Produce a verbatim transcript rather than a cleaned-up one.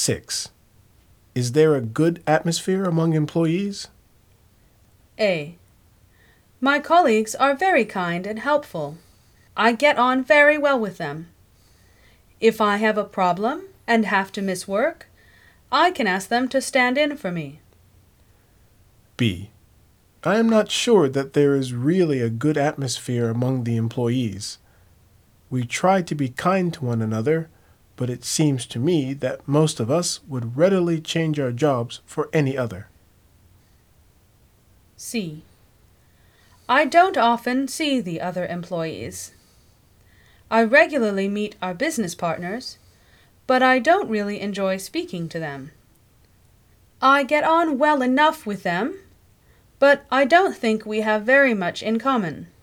six. Is there a good atmosphere among employees? A. My colleagues are very kind and helpful. I get on very well with them. If I have a problem and have to miss work, I can ask them to stand in for me. B. I am not sure that there is really a good atmosphere among the employees. We try to be kind to one another, but it seems to me that most of us would readily change our jobs for any other. C. I don't often see the other employees. I regularly meet our business partners, but I don't really enjoy speaking to them. I get on well enough with them, but I don't think we have very much in common.